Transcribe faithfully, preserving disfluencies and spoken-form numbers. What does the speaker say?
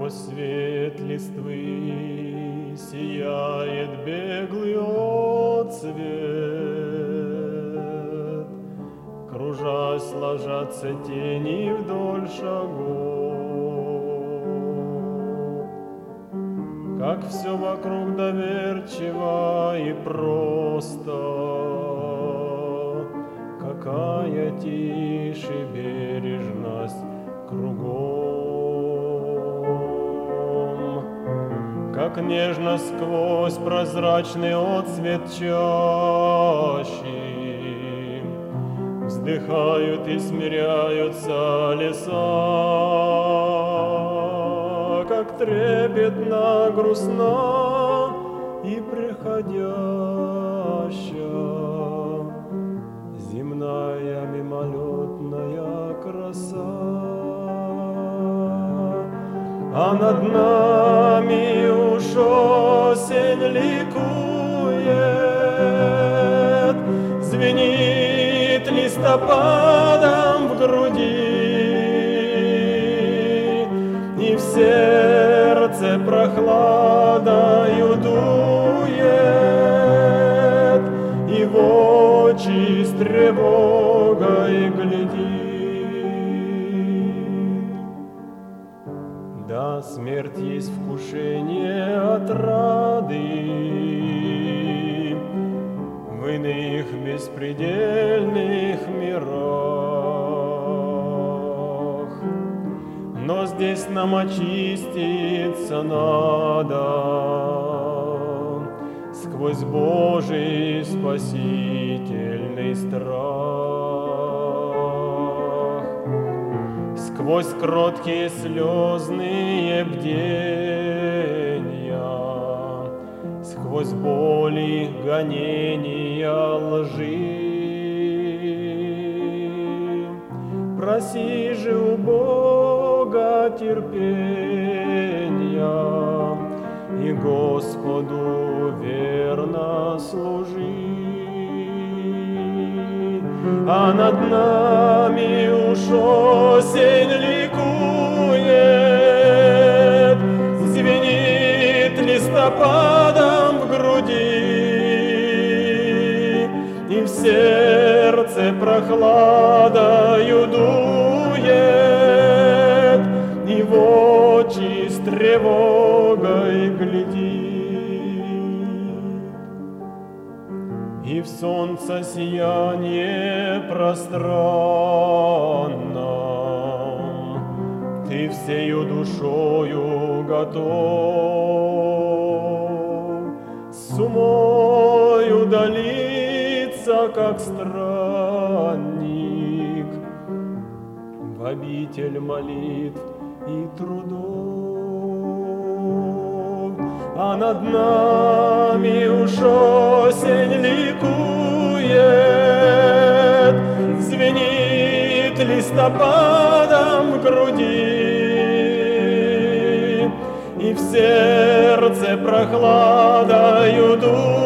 Сквозь свет листвы сияет беглый отцвет, кружась ложатся тени вдоль шагов. Как все вокруг доверчиво и просто, какая тишь и бережность кругом. Как нежно сквозь прозрачный отсвет чащи вздыхают и смиряются леса, как трепетно грустна и приходящая земная мимолетная краса. А над нами уж осень ликует, звенит листопадом в груди, и в сердце прохладою дует, и в очи с тревогой глядит. Да, смерть есть вкушение отрады в иных беспредельных мирах, но здесь нам очиститься надо сквозь Божий спасительный страх, сквозь кроткие слезные бдения, сквозь боли, гонения, лжи. Проси же у Бога терпения и Господу верно служи. А над нами уж осень ликует, звенит листопадом в груди, и в сердце прохладою дует, и в очи с тревогой глядит. И в солнце сияние пространном ты всею душою готов с умой удалиться, как странник, в обитель молитв и трудов. А над нами уж осень ликует, звенит листопадом в груди, и в сердце прохладою дует,